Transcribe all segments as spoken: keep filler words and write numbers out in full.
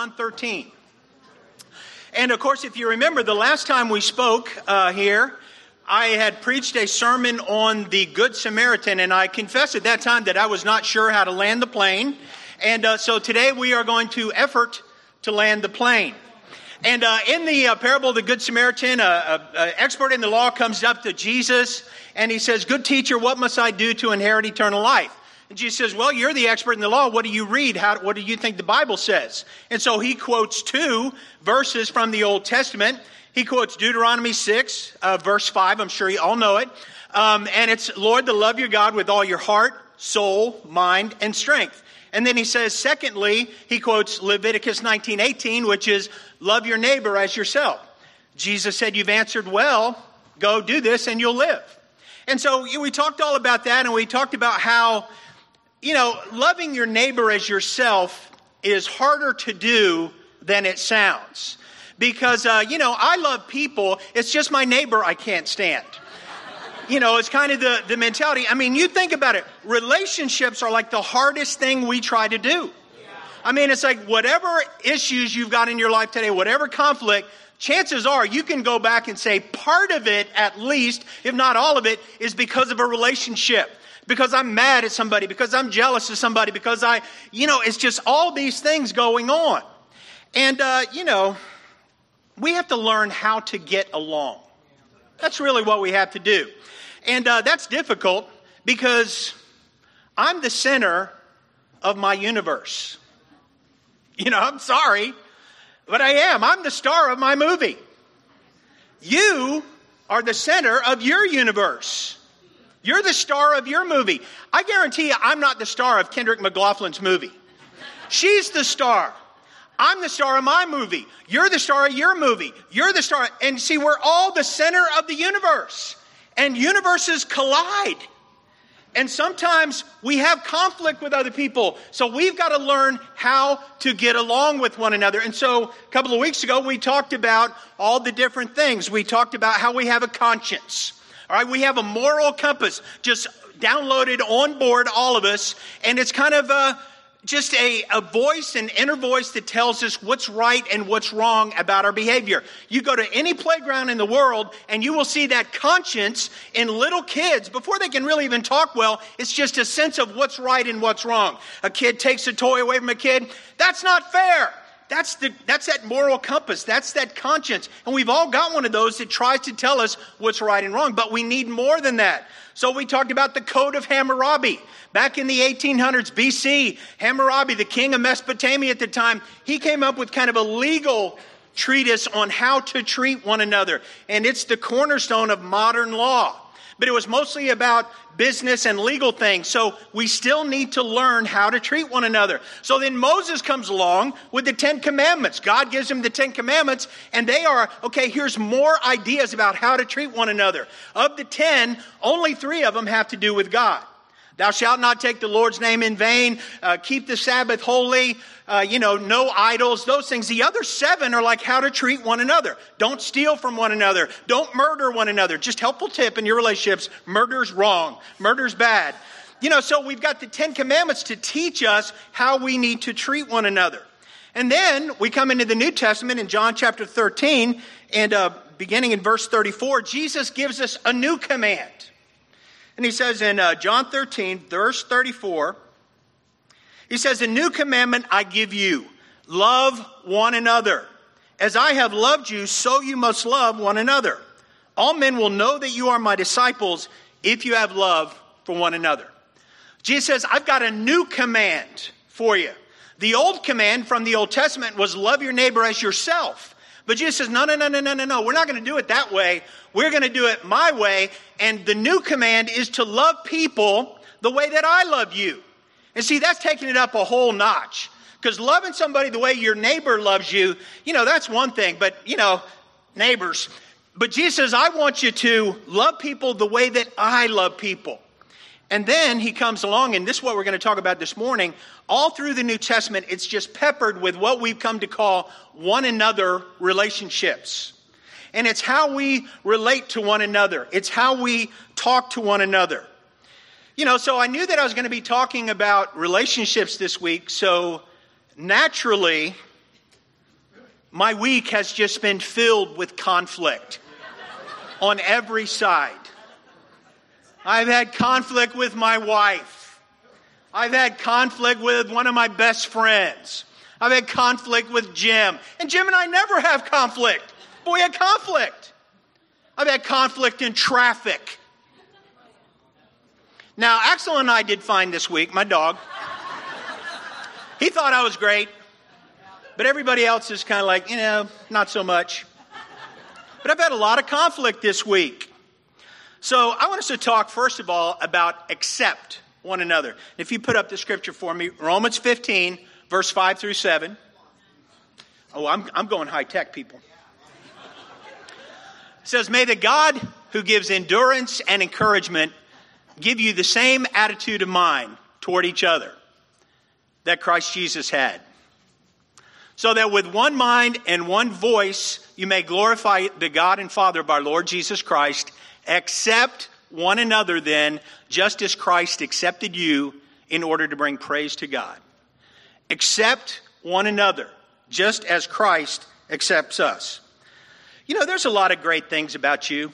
John thirteen. And of course, if you remember, the last time we spoke uh, here, I had preached a sermon on the Good Samaritan, and I confessed at that time that I was not sure how to land the plane. And uh, so today we are going to effort to land the plane. And uh, in the uh, parable of the Good Samaritan, an expert in the law comes up to Jesus, and he says, "Good teacher, what must I do to inherit eternal life?" And Jesus says, "Well, you're the expert in the law. What do you read? How, what do you think the Bible says?" And so he quotes two verses from the Old Testament. He quotes Deuteronomy six, uh, verse five. I'm sure you all know it. Um, and it's, "Lord, to love your God with all your heart, soul, mind, and strength." And then he says, secondly, he quotes Leviticus nineteen eighteen, which is, "Love your neighbor as yourself." Jesus said, "You've answered well. Go do this and you'll live." And so we talked all about that, and we talked about how, you know, loving your neighbor as yourself is harder to do than it sounds. Because, uh, you know, I love people. It's just my neighbor I can't stand. You know, it's kind of the, the mentality. I mean, you think about it. Relationships are like the hardest thing we try to do. I mean, it's like whatever issues you've got in your life today, whatever conflict, chances are you can go back and say part of it, at least, if not all of it, is because of a relationship. Because I'm mad at somebody, because I'm jealous of somebody, because I, you know, it's just all these things going on. And, uh, you know, we have to learn how to get along. That's really what we have to do. And uh, that's difficult because I'm the center of my universe. You know, I'm sorry, but I am. I'm the star of my movie. You are the center of your universe. You're the star of your movie. I guarantee you I'm not the star of Kendrick McLaughlin's movie. She's the star. I'm the star of my movie. You're the star of your movie. You're the star. And see, we're all the center of the universe. And universes collide. And sometimes we have conflict with other people. So we've got to learn how to get along with one another. And so a couple of weeks ago, we talked about all the different things. We talked about how we have a conscience. All right, we have a moral compass just downloaded on board, all of us. And it's kind of a... just a, a voice, an inner voice that tells us what's right and what's wrong about our behavior. You go to any playground in the world and you will see that conscience in little kids before they can really even talk well. It's just a sense of what's right and what's wrong. A kid takes a toy away from a kid. That's not fair. That's the that's that moral compass. That's that conscience. And we've all got one of those that tries to tell us what's right and wrong. But we need more than that. So we talked about the Code of Hammurabi. Back in the eighteen hundreds B C, Hammurabi, the king of Mesopotamia at the time, he came up with kind of a legal treatise on how to treat one another. And it's the cornerstone of modern law. But it was mostly about business and legal things. So we still need to learn how to treat one another. So then Moses comes along with the Ten Commandments. God gives him the Ten Commandments, and they are, okay, here's more ideas about how to treat one another. Of the ten, only three of them have to do with God. Thou shalt not take the Lord's name in vain. Uh, keep the Sabbath holy. Uh, you know, no idols, those things. The other seven are like how to treat one another. Don't steal from one another. Don't murder one another. Just helpful tip in your relationships. Murder's wrong. Murder's bad. You know, so we've got the Ten Commandments to teach us how we need to treat one another. And then we come into the New Testament in John chapter thirteen, and uh, beginning in verse thirty-four, Jesus gives us a new command. And he says in uh, John thirteen, verse thirty-four, he says, "A new commandment I give you, love one another. As I have loved you, so you must love one another. All men will know that you are my disciples if you have love for one another." Jesus says, I've got a new command for you. The old command from the Old Testament was love your neighbor as yourself. But Jesus says, no, no, no, no, no, no, no. We're not going to do it that way. We're going to do it my way. And the new command is to love people the way that I love you. And see, that's taking it up a whole notch. Because loving somebody the way your neighbor loves you, you know, that's one thing. But, you know, neighbors. But Jesus says, I want you to love people the way that I love people. And then he comes along, and this is what we're going to talk about this morning. All through the New Testament, it's just peppered with what we've come to call one another relationships. And it's how we relate to one another. It's how we talk to one another. You know, so I knew that I was going to be talking about relationships this week. So naturally, My week has just been filled with conflict on every side. I've had conflict with my wife. I've had conflict with one of my best friends. I've had conflict with Jim. And Jim and I never have conflict, but we had conflict. I've had conflict in traffic. Now, Axel and I did fine this week, my dog. He thought I was great, but everybody else is kind of like, you know, not so much. But I've had a lot of conflict this week. So I want us to talk, first of all, about accept one another. If you put up the scripture for me, Romans fifteen, verse five through seven. Oh, I'm, I'm going high tech, people. It says, may the God who gives endurance and encouragement give you the same attitude of mind toward each other that Christ Jesus had, so that with one mind and one voice you may glorify the God and Father of our Lord Jesus Christ. Accept one another then, just as Christ accepted you in order to bring praise to God. Accept one another, just as Christ accepts us. You know, there's a lot of great things about you.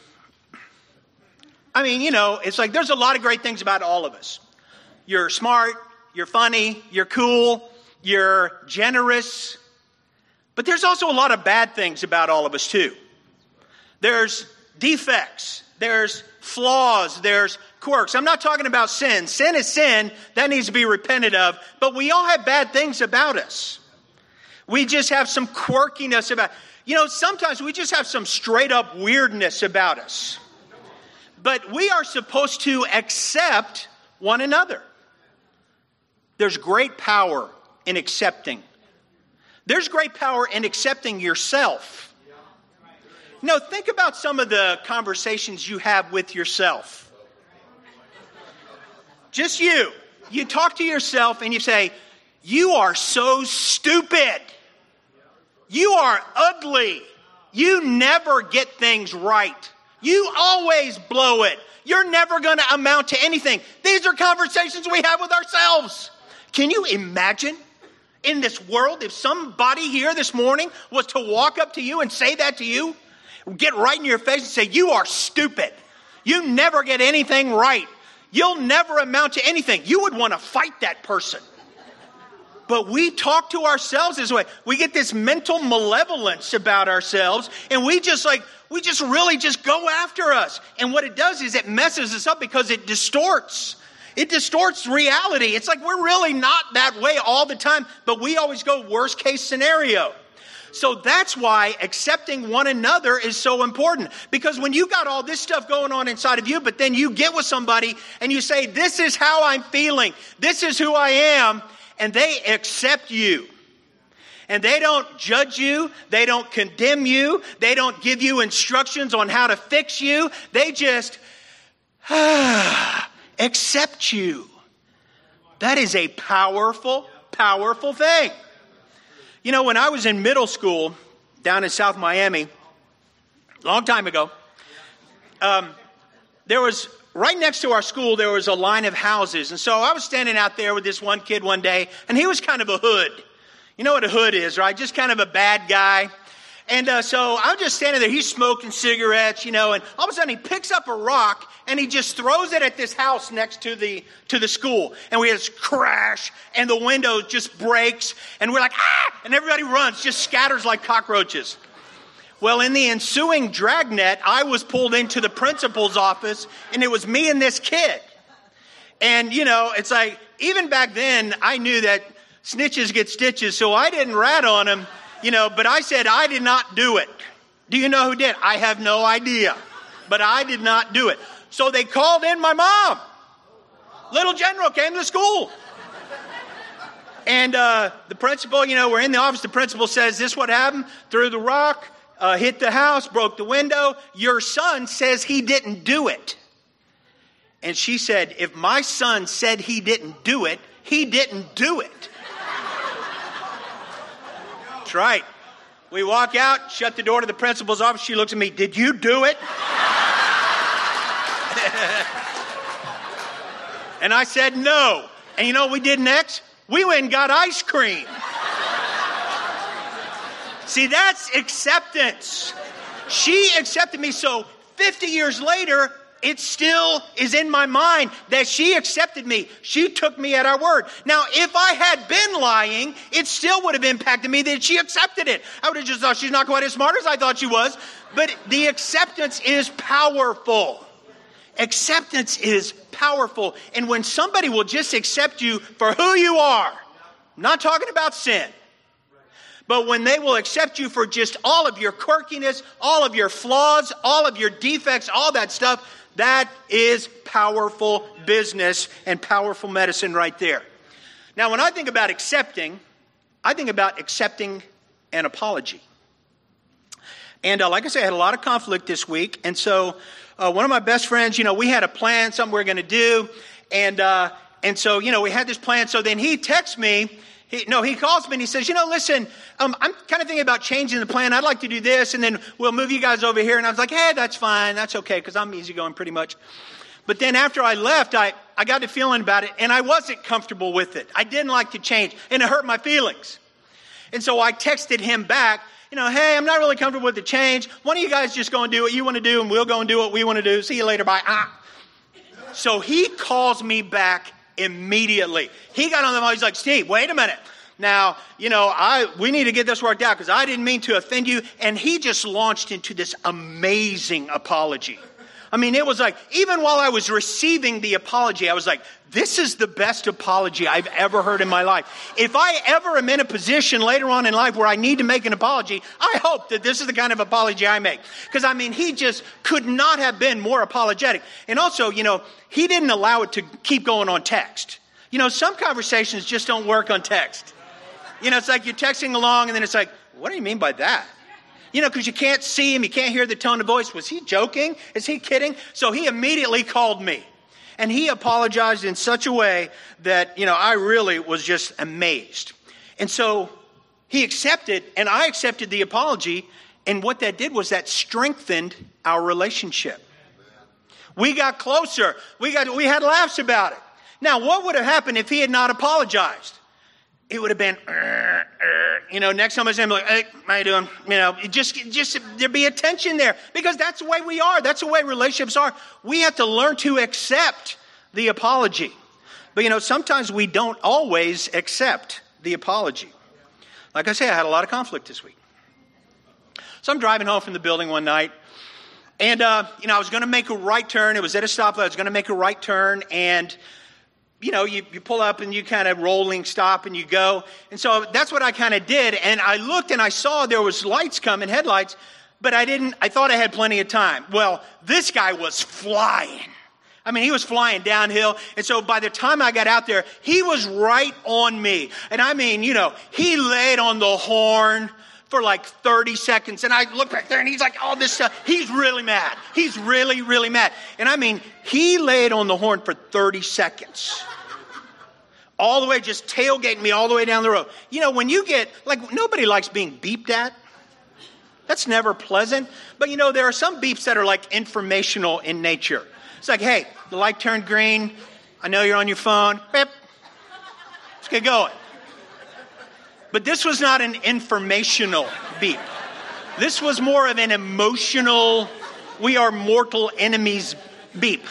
I mean, you know, it's like there's a lot of great things about all of us. You're smart, you're funny, you're cool, you're generous. But there's also a lot of bad things about all of us too. There's defects, there's flaws, there's quirks. I'm not talking about sin. Sin is sin. That needs to be repented of. But we all have bad things about us. We just have some quirkiness about, you know, sometimes we just have some straight up weirdness about us. But we are supposed to accept one another. There's great power in accepting. There's great power in accepting yourself. No, think about some of the conversations you have with yourself. Just you. You talk to yourself and you say, you are so stupid. You are ugly. You never get things right. You always blow it. You're never going to amount to anything. These are conversations we have with ourselves. Can you imagine in this world if somebody here this morning was to walk up to you and say that to you? Get right in your face and say, you are stupid. You never get anything right. You'll never amount to anything. You would want to fight that person. But we talk to ourselves this way. We get this mental malevolence about ourselves, and we just like, we just really just go after us. And what it does is it messes us up because it distorts. It distorts reality. It's like we're really not that way all the time, but we always go worst case scenario. So that's why accepting one another is so important. Because when you got all this stuff going on inside of you, but then you get with somebody and you say, this is how I'm feeling. This is who I am. And they accept you. And they don't judge you. They don't condemn you. They don't give you instructions on how to fix you. They just ah, accept you. That is a powerful, powerful thing. You know, when I was in middle school down in South Miami, a long time ago, um, there was... right next to our school, there was a line of houses. And so I was standing out there with this one kid one day, and he was kind of a hood. You know what a hood is, right? Just kind of a bad guy. And uh, so I'm just standing there. He's smoking cigarettes, you know, and all of a sudden he picks up a rock, and he just throws it at this house next to the to the school. And we had this crash, and the window just breaks, and we're like, ah! And everybody runs, just scatters like cockroaches. Well, in the ensuing dragnet, I was pulled into the principal's office, and it was me and this kid. And, you know, it's like, even back then, I knew that snitches get stitches, so I didn't rat on him, you know, but I said I did not do it. Do you know who did? I have no idea, but I did not do it. So they called in my mom. Little General came to the school. And uh, the principal, you know, we're in the office. The principal says, this what happened? Threw the rock. Uh, hit the house, broke the window. Your son says he didn't do it. And she said, if my son said he didn't do it, he didn't do it. That's right. We walk out, shut the door to the principal's office. She looks at me, did you do it? And I said, no. And you know what we did next? We went and got ice cream. See, that's acceptance. She accepted me, so fifty years later, it still is in my mind that she accepted me. She took me at our word. Now, if I had been lying, it still would have impacted me that she accepted it. I would have just thought she's not quite as smart as I thought she was. But the acceptance is powerful. Acceptance is powerful. And when somebody will just accept you for who you are, I'm not talking about sin, but when they will accept you for just all of your quirkiness, all of your flaws, all of your defects, all that stuff, that is powerful business and powerful medicine right there. Now, when I think about accepting, I think about accepting an apology. And uh, like I said, I had a lot of conflict this week. And so uh, one of my best friends, you know, we had a plan, something we were going to do. And uh, and so, you know, we had this plan. So then he texts me. He, no, he calls me and he says, you know, listen, um, I'm kind of thinking about changing the plan. I'd like to do this, and then we'll move you guys over here. And I was like, hey, that's fine. That's okay, because I'm easygoing pretty much. But then after I left, I, I got to feeling about it, and I wasn't comfortable with it. I didn't like to change, and it hurt my feelings. And so I texted him back, you know, hey, I'm not really comfortable with the change. Why don't you guys just go and do what you want to do, and we'll go and do what we want to do. See you later, bye. Ah. So he calls me back immediately. He got on the phone. He's like, Steve, wait a minute. Now, you know, I we need to get this worked out because I didn't mean to offend you. And he just launched into this amazing apology. I mean, it was like, even while I was receiving the apology, I was like, this is the best apology I've ever heard in my life. If I ever am in a position later on in life where I need to make an apology, I hope that this is the kind of apology I make. Because, I mean, he just could not have been more apologetic. And also, you know, he didn't allow it to keep going on text. You know, some conversations just don't work on text. You know, it's like you're texting along and then it's like, what do you mean by that? You know, because you can't see him, you can't hear the tone of voice. Was he joking? Is he kidding? So he immediately called me. And he apologized in such a way that, you know, I really was just amazed. And so he accepted, and I accepted the apology. And what that did was that strengthened our relationship. We got closer. We got we had laughs about it. Now, what would have happened if he had not apologized? It would have been, uh, uh, you know, next time I say, like, hey, how you doing? You know, it just, just there'd be a tension there because that's the way we are. That's the way relationships are. We have to learn to accept the apology. But, you know, sometimes we don't always accept the apology. Like I say, I had a lot of conflict this week. So I'm driving home from the building one night. And, uh, you know, I was going to make a right turn. It was at a stoplight. I was going to make a right turn. And you know, you, you pull up and you kind of rolling stop and you go. And so that's what I kind of did. And I looked and I saw there was lights coming, headlights, but I didn't, I thought I had plenty of time. Well, this guy was flying. I mean, he was flying downhill. And so by the time I got out there, he was right on me. And I mean, you know, he laid on the horn for like thirty seconds. And I looked back there and he's like, all this stuff. He's really mad. He's really, really mad. And I mean, he laid on the horn for thirty seconds. All the way, just tailgating me all the way down the road. You know, when you get, like, nobody likes being beeped at. That's never pleasant. But, you know, there are some beeps that are, like, informational in nature. It's like, hey, the light turned green. I know you're on your phone. Beep. Let's get going. But this was not an informational beep. This was more of an emotional, we are mortal enemies beep.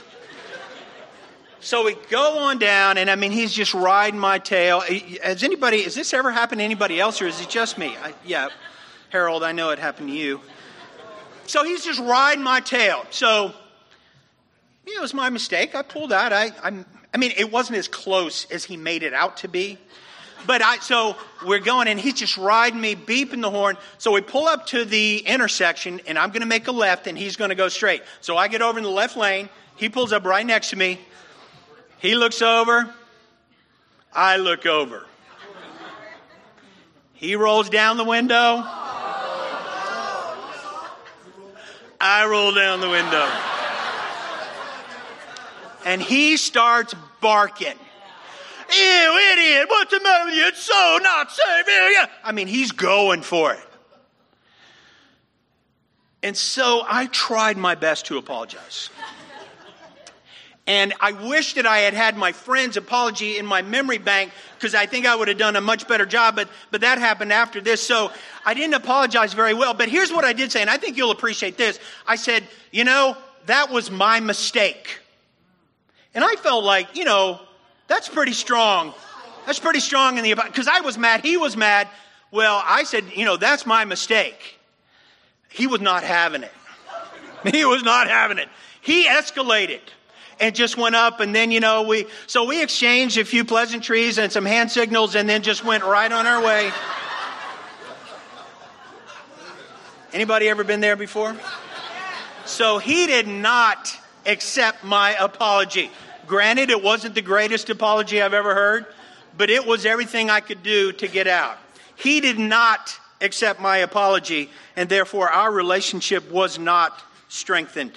So we go on down, and I mean, he's just riding my tail. Has anybody, has this ever happened to anybody else, or is it just me? I, yeah, Harold, I know it happened to you. So he's just riding my tail. So, yeah, it was my mistake. I pulled out. I, I'm, I mean, it wasn't as close as he made it out to be. But I, so we're going, and he's just riding me, beeping the horn. So we pull up to the intersection, and I'm going to make a left, and he's going to go straight. So I get over in the left lane. He pulls up right next to me. He looks over. I look over. He rolls down the window. I roll down the window. And he starts barking. Ew, idiot, what's the matter with you? It's so not safe. I mean, he's going for it. And so I tried my best to apologize. And I wish that I had had my friend's apology in my memory bank, because I think I would have done a much better job. But, but that happened after this. So I didn't apologize very well. But here's what I did say, and I think you'll appreciate this. I said, you know, that was my mistake. And I felt like, you know, that's pretty strong. That's pretty strong in the, because I was mad. He was mad. Well, I said, you know, that's my mistake. He was not having it. He was not having it. He escalated and just went up. And then, you know, we, so we exchanged a few pleasantries and some hand signals and then just went right on our way. Anybody ever been there before? So he did not accept my apology. Granted, it wasn't the greatest apology I've ever heard, but it was everything I could do to get out. He did not accept my apology, and therefore our relationship was not strengthened.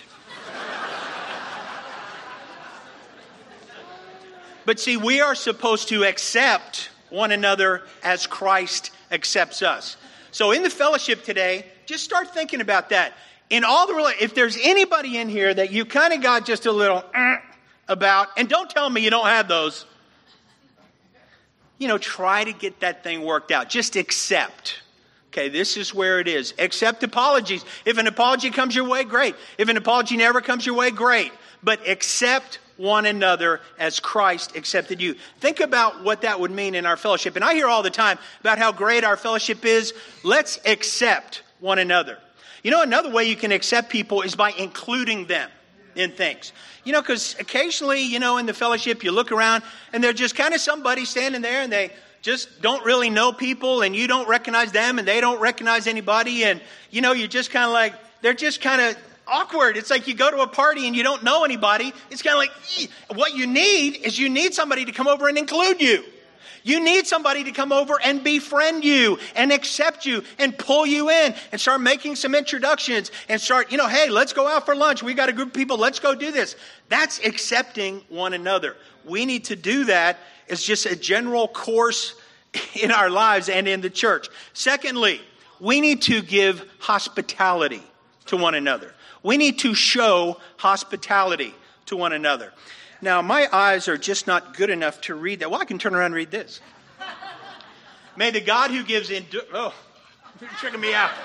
But see, we are supposed to accept one another as Christ accepts us. So in the fellowship today, just start thinking about that. In all the, if there's anybody in here that you kind of got just a little uh, about, and don't tell me you don't have those, you know, try to get that thing worked out. Just accept. Okay, this is where it is. Accept apologies. If an apology comes your way, great. If an apology never comes your way, great. But accept one another as Christ accepted you. Think about what that would mean in our fellowship. And I hear all the time about how great our fellowship is. Let's accept one another. You know, another way you can accept people is by including them in things. You know, because occasionally, you know, in the fellowship, you look around and they're just kind of somebody standing there and they just don't really know people and you don't recognize them and they don't recognize anybody. And, you know, you're just kind of like, they're just kind of awkward. It's like you go to a party and you don't know anybody. It's kind of like, ee. What you need is you need somebody to come over and include you. You need somebody to come over and befriend you and accept you and pull you in and start making some introductions and start, you know, hey, let's go out for lunch. We got a group of people. Let's go do this. That's accepting one another. We need to do that as just a general course in our lives and in the church. Secondly, we need to give hospitality to one another. We need to show hospitality to one another. Now, my eyes are just not good enough to read that. Well, I can turn around and read this. May the God who gives in... Oh, you're tricking me out.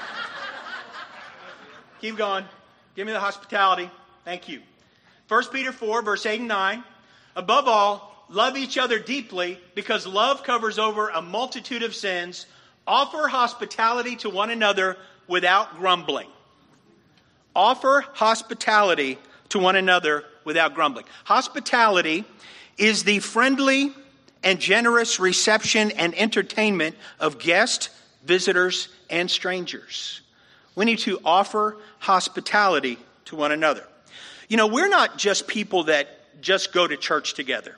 Keep going. Give me the hospitality. Thank you. First Peter four, verse eight and nine. Above all, love each other deeply, because love covers over a multitude of sins. Offer hospitality to one another without grumbling. Offer hospitality to one another without grumbling. Hospitality is the friendly and generous reception and entertainment of guests, visitors, and strangers. We need to offer hospitality to one another. You know, we're not just people that just go to church together.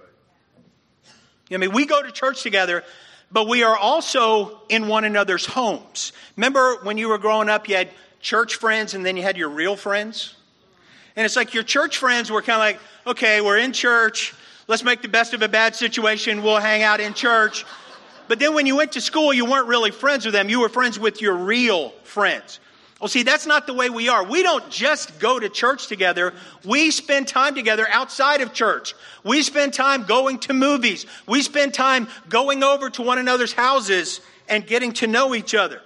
I mean, we go to church together, but we are also in one another's homes. Remember when you were growing up, you had church friends and then you had your real friends? And it's like your church friends were kind of like, okay, we're in church. Let's make the best of a bad situation. We'll hang out in church. But then when you went to school, you weren't really friends with them. You were friends with your real friends. Well, see, that's not the way we are. We don't just go to church together. We spend time together outside of church. We spend time going to movies. We spend time going over to one another's houses and getting to know each other.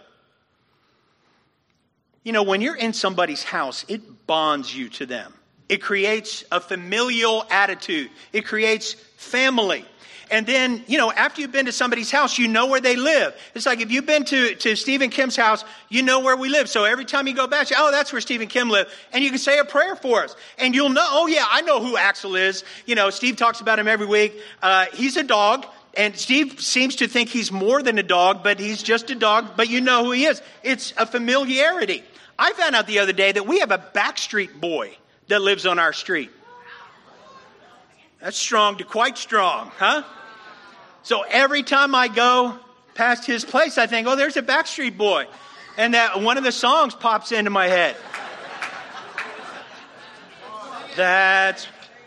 You know, when you're in somebody's house, it bonds you to them. It creates a familial attitude. It creates family. And then, you know, after you've been to somebody's house, you know where they live. It's like if you've been to, to Steve and Kim's house, you know where we live. So every time you go back, you say, oh, that's where Steve and Kim live. And you can say a prayer for us. And you'll know, oh, yeah, I know who Axel is. You know, Steve talks about him every week. Uh, he's a dog. And Steve seems to think he's more than a dog, but he's just a dog. But you know who he is. It's a familiarity. I found out the other day that we have a Backstreet boy that lives on our street. That's strong to quite strong, huh? So every time I go past his place, I think, oh, there's a Backstreet boy. And that one of the songs pops into my head. That's,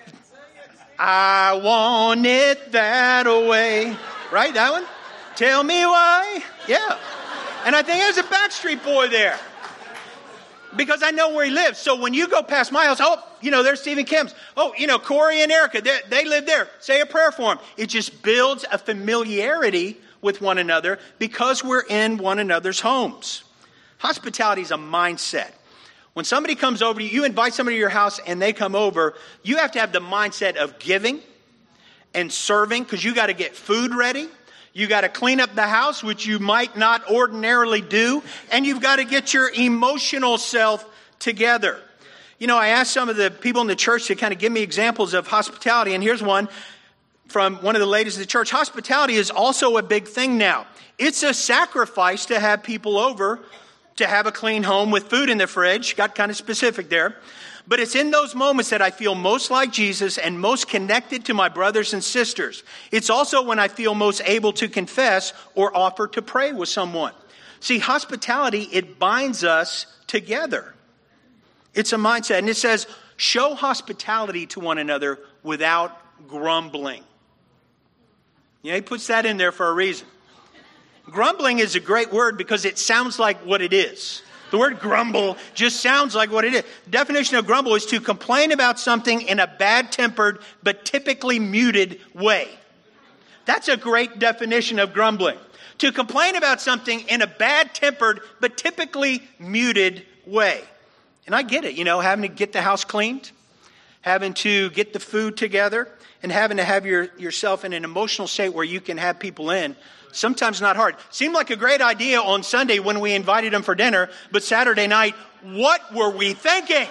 I want it that way. Right, that one? Tell me why. Yeah. And I think there's a Backstreet boy there. Because I know where he lives. So when you go past my house, oh, you know, there's Stephen Kim's. Oh, you know, Corey and Erica, they, they live there. Say a prayer for them. It just builds a familiarity with one another because we're in one another's homes. Hospitality is a mindset. When somebody comes over to you, you invite somebody to your house and they come over, you have to have the mindset of giving and serving because you got to get food ready. You got to clean up the house, which you might not ordinarily do. And you've got to get your emotional self together. You know, I asked some of the people in the church to kind of give me examples of hospitality. And here's one from one of the ladies of the church. Hospitality is also a big thing now. It's a sacrifice to have people over, to have a clean home with food in the fridge. Got kind of specific there. But it's in those moments that I feel most like Jesus and most connected to my brothers and sisters. It's also when I feel most able to confess or offer to pray with someone. See, hospitality, it binds us together. It's a mindset. And it says, show hospitality to one another without grumbling. You know, he puts that in there for a reason. Grumbling is a great word because it sounds like what it is. The word grumble just sounds like what it is. The definition of grumble is to complain about something in a bad-tempered but typically muted way. That's a great definition of grumbling. To complain about something in a bad-tempered but typically muted way. And I get it, you know, having to get the house cleaned, having to get the food together, and having to have your, yourself in an emotional state where you can have people in. Sometimes not hard. Seemed like a great idea on Sunday when we invited them for dinner, but Saturday night, what were we thinking?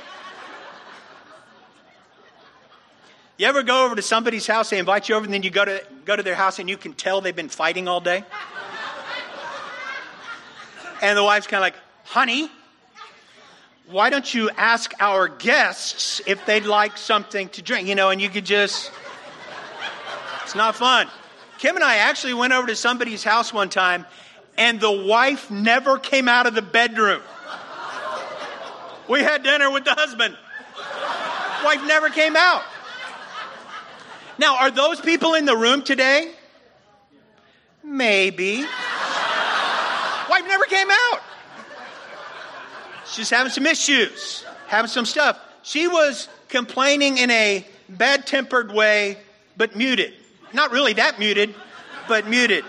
You ever go over to somebody's house, they invite you over, and then you go to go to their house and you can tell they've been fighting all day? And the wife's kind of like, honey, why don't you ask our guests if they'd like something to drink? You know, and you could just, it's not fun. Kim and I actually went over to somebody's house one time, and the wife never came out of the bedroom. We had dinner with the husband. Wife never came out. Now, are those people in the room today? Maybe. Wife never came out. She's having some issues, having some stuff. She was complaining in a bad-tempered way, but muted. Not really that muted, but muted.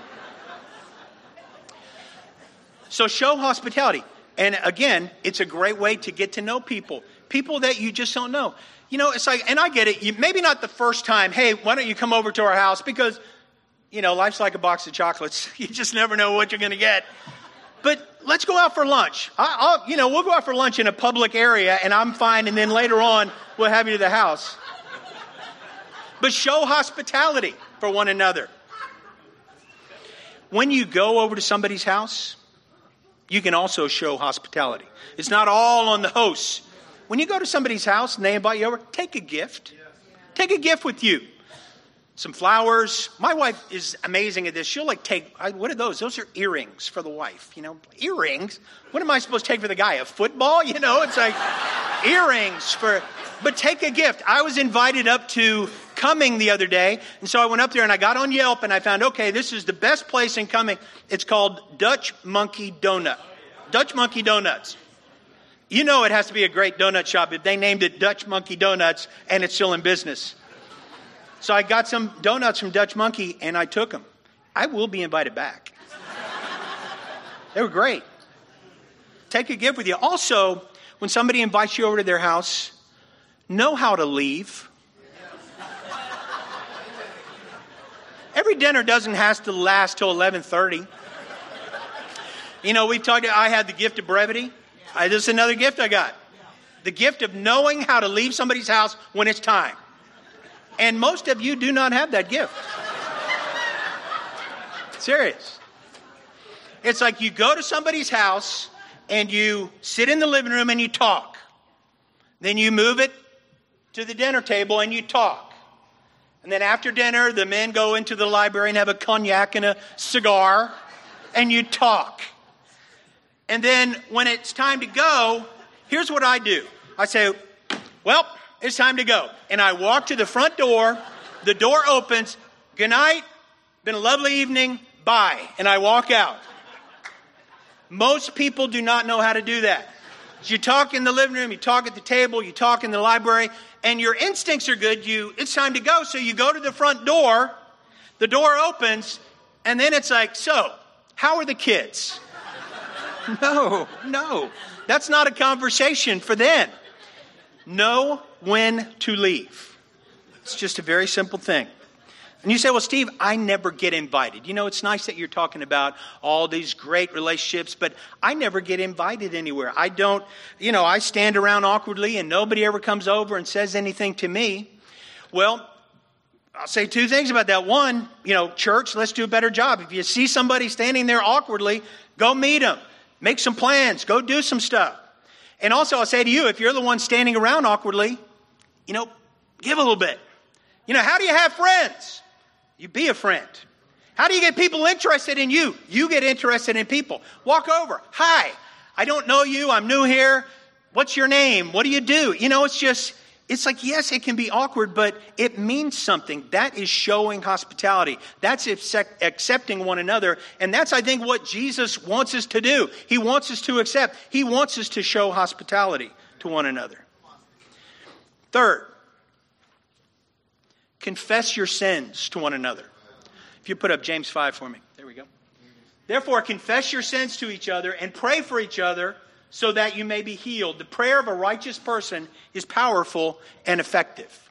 So show hospitality. And again, it's a great way to get to know people. People that you just don't know. You know, it's like, and I get it. You, maybe not the first time, hey, why don't you come over to our house? Because, you know, life's like a box of chocolates. You just never know what you're going to get. But let's go out for lunch. I, I'll, you know, we'll go out for lunch in a public area, and I'm fine. And then later on, we'll have you to the house. But show hospitality for one another. When you go over to somebody's house, you can also show hospitality. It's not all on the host. When you go to somebody's house and they invite you over, take a gift. Take a gift with you. Some flowers. My wife is amazing at this. She'll like take, what are those? Those are earrings for the wife. You know, earrings? What am I supposed to take for the guy? A football? You know, it's like earrings for, but take a gift. I was invited up to Cumming the other day. And so I went up there and I got on Yelp and I found, okay, this is the best place in Cumming. It's called Dutch Monkey Donut. Dutch Monkey Donuts. You know it has to be a great donut shop if they named it Dutch Monkey Donuts and it's still in business. So I got some donuts from Dutch Monkey and I took them. I will be invited back. They were great. Take a gift with you. Also, when somebody invites you over to their house, know how to leave. Every dinner doesn't have to last till eleven thirty. You know, we've talked, I had the gift of brevity. I, this is another gift I got. The gift of knowing how to leave somebody's house when it's time. And most of you do not have that gift. Serious. It's like you go to somebody's house and you sit in the living room and you talk. Then you move it to the dinner table and you talk. And then after dinner, the men go into the library and have a cognac and a cigar and you talk. And then when it's time to go, here's what I do. I say, well, it's time to go. And I walk to the front door. The door opens. Good night. Been a lovely evening. Bye. And I walk out. Most people do not know how to do that. You talk in the living room, you talk at the table, you talk in the library, and your instincts are good. You, it's time to go. So you go to the front door, the door opens, and then it's like, so, how are the kids? No, no. That's not a conversation for then. Know when to leave. It's just a very simple thing. And you say, well, Steve, I never get invited. You know, it's nice that you're talking about all these great relationships, but I never get invited anywhere. I don't, you know, I stand around awkwardly and nobody ever comes over and says anything to me. Well, I'll say two things about that. One, you know, church, let's do a better job. If you see somebody standing there awkwardly, go meet them. Make some plans. Go do some stuff. And also, I'll say to you, if you're the one standing around awkwardly, you know, give a little bit. You know, how do you have friends? You be a friend. How do you get people interested in you? You get interested in people. Walk over. Hi, I don't know you. I'm new here. What's your name? What do you do? You know, it's just, it's like, yes, it can be awkward, but it means something. That is showing hospitality. That's accept, accepting one another. And that's, I think, what Jesus wants us to do. He wants us to accept. He wants us to show hospitality to one another. Third, confess your sins to one another. If you put up James five for me. There we go. Therefore, confess your sins to each other and pray for each other so that you may be healed. The prayer of a righteous person is powerful and effective.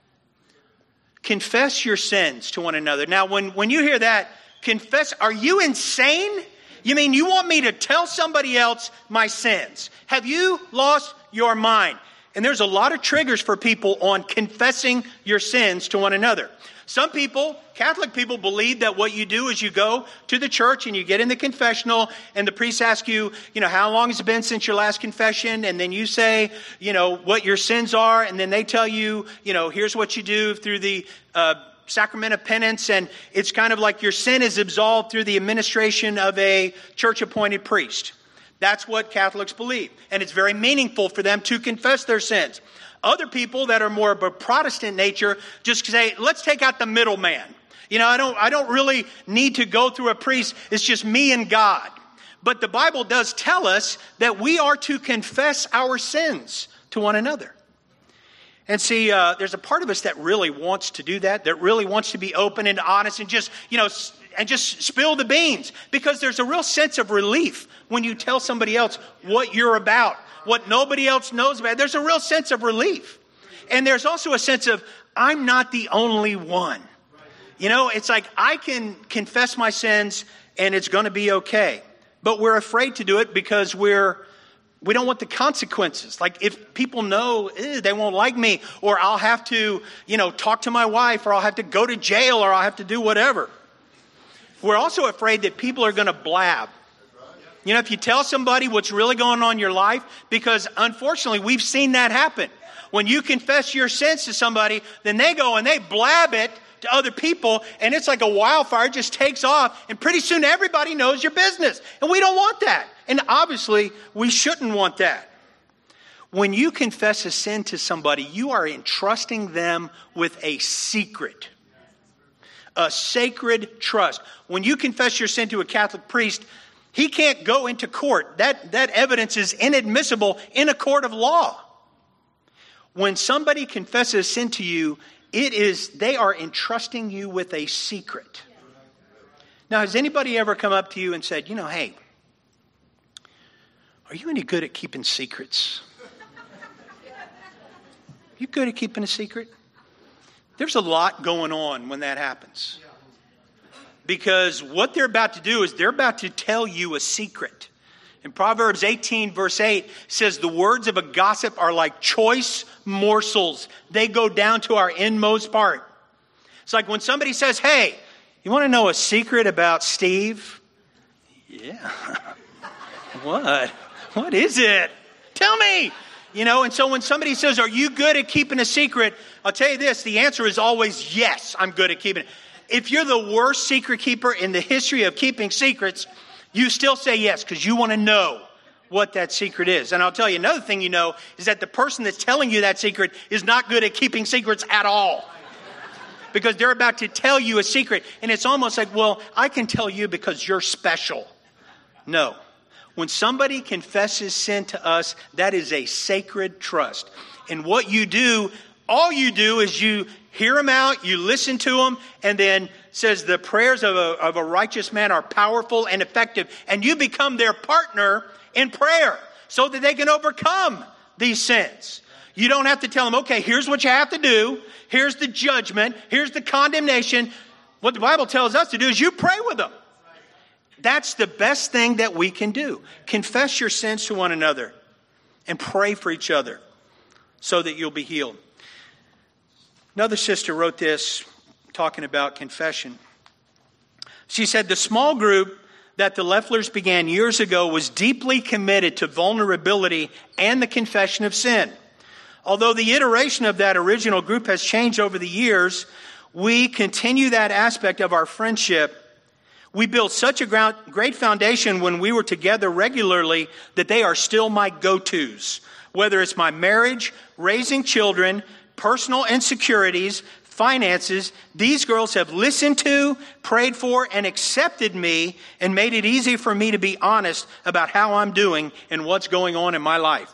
Confess your sins to one another. Now, when, when you hear that, confess, are you insane? You mean you want me to tell somebody else my sins? Have you lost your mind? And there's a lot of triggers for people on confessing your sins to one another. Some people, Catholic people, believe that what you do is you go to the church and you get in the confessional and the priest asks you, you know, how long has it been since your last confession? And then you say, you know, what your sins are. And then they tell you, you know, here's what you do through the uh, sacrament of penance. And it's kind of like your sin is absolved through the administration of a church-appointed priest. That's what Catholics believe. And it's very meaningful for them to confess their sins. Other people that are more of a Protestant nature just say, let's take out the middleman. You know, I don't, I don't really need to go through a priest. It's just me and God. But the Bible does tell us that we are to confess our sins to one another. And see, uh, there's a part of us that really wants to do that, that really wants to be open and honest and just, you know, and just spill the beans. Because there's a real sense of relief when you tell somebody else what you're about, what nobody else knows about. There's a real sense of relief. And there's also a sense of, I'm not the only one. You know, it's like I can confess my sins and it's going to be okay. But we're afraid to do it because we're We don't want the consequences. Like if people know they won't like me, or I'll have to, you know, talk to my wife, or I'll have to go to jail, or I'll have to do whatever. We're also afraid that people are going to blab. You know, if you tell somebody what's really going on in your life, because unfortunately we've seen that happen. When you confess your sins to somebody, then they go and they blab it to other people, and it's like a wildfire. It just takes off, and pretty soon everybody knows your business. And we don't want that. And obviously, we shouldn't want that. When you confess a sin to somebody, you are entrusting them with a secret. A sacred trust. When you confess your sin to a Catholic priest, he can't go into court. That, that evidence is inadmissible in a court of law. When somebody confesses sin to you, it is, they are entrusting you with a secret. Now, has anybody ever come up to you and said, you know, hey, are you any good at keeping secrets? You good at keeping a secret? There's a lot going on when that happens. Because what they're about to do is they're about to tell you a secret. In Proverbs eighteen, verse eight, says the words of a gossip are like choice morsels. They go down to our inmost part. It's like when somebody says, hey, you want to know a secret about Steve? Yeah. What? What is it? Tell me. You know, and so when somebody says, are you good at keeping a secret? I'll tell you this, the answer is always yes, I'm good at keeping it. If you're the worst secret keeper in the history of keeping secrets, you still say yes because you want to know what that secret is. And I'll tell you another thing you know is that the person that's telling you that secret is not good at keeping secrets at all. Because they're about to tell you a secret. And it's almost like, well, I can tell you because you're special. No. When somebody confesses sin to us, that is a sacred trust. And what you do, all you do is you hear them out, you listen to them, and then says the prayers of a, of a righteous man are powerful and effective. And you become their partner in prayer so that they can overcome these sins. You don't have to tell them, okay, here's what you have to do. Here's the judgment. Here's the condemnation. What the Bible tells us to do is you pray with them. That's the best thing that we can do. Confess your sins to one another and pray for each other so that you'll be healed. Another sister wrote this talking about confession. She said, the small group that the Lefflers began years ago was deeply committed to vulnerability and the confession of sin. Although the iteration of that original group has changed over the years, we continue that aspect of our friendship. We built such a great foundation when we were together regularly that they are still my go-tos. Whether it's my marriage, raising children, personal insecurities, finances, these girls have listened to, prayed for, and accepted me and made it easy for me to be honest about how I'm doing and what's going on in my life.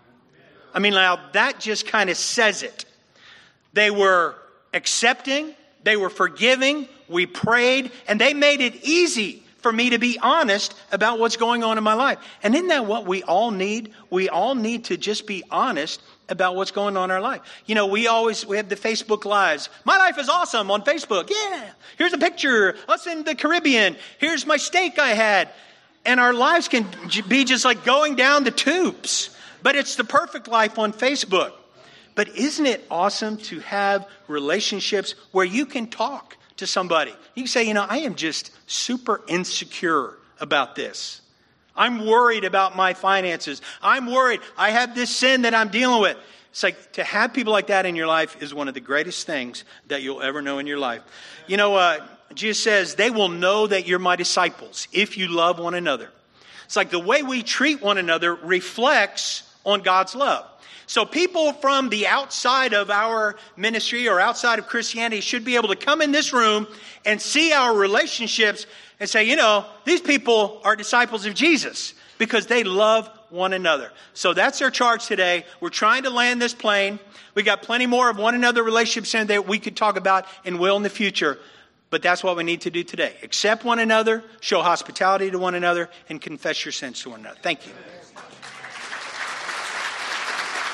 I mean, now that just kind of says it. They were accepting, they were forgiving, we prayed, and they made it easy for me to be honest about what's going on in my life. And isn't that what we all need? We all need to just be honest about what's going on in our life. You know, we always, we have the Facebook Lives. My life is awesome on Facebook. Yeah. Here's a picture. Us in the Caribbean. Here's my steak I had. And our lives can be just like going down the tubes. But it's the perfect life on Facebook. But isn't it awesome to have relationships where you can talk to somebody? You can say, you know, I am just super insecure about this. I'm worried about my finances. I'm worried. I have this sin that I'm dealing with. It's like to have people like that in your life is one of the greatest things that you'll ever know in your life. You know, uh, Jesus says, they will know that you're my disciples if you love one another. It's like the way we treat one another reflects on God's love. So people from the outside of our ministry or outside of Christianity should be able to come in this room and see our relationships and say, you know, these people are disciples of Jesus because they love one another. So that's our charge today. We're trying to land this plane. We got plenty more of one another relationships in that we could talk about and will in the future. But that's what we need to do today. Accept one another, show hospitality to one another, and confess your sins to one another. Thank you.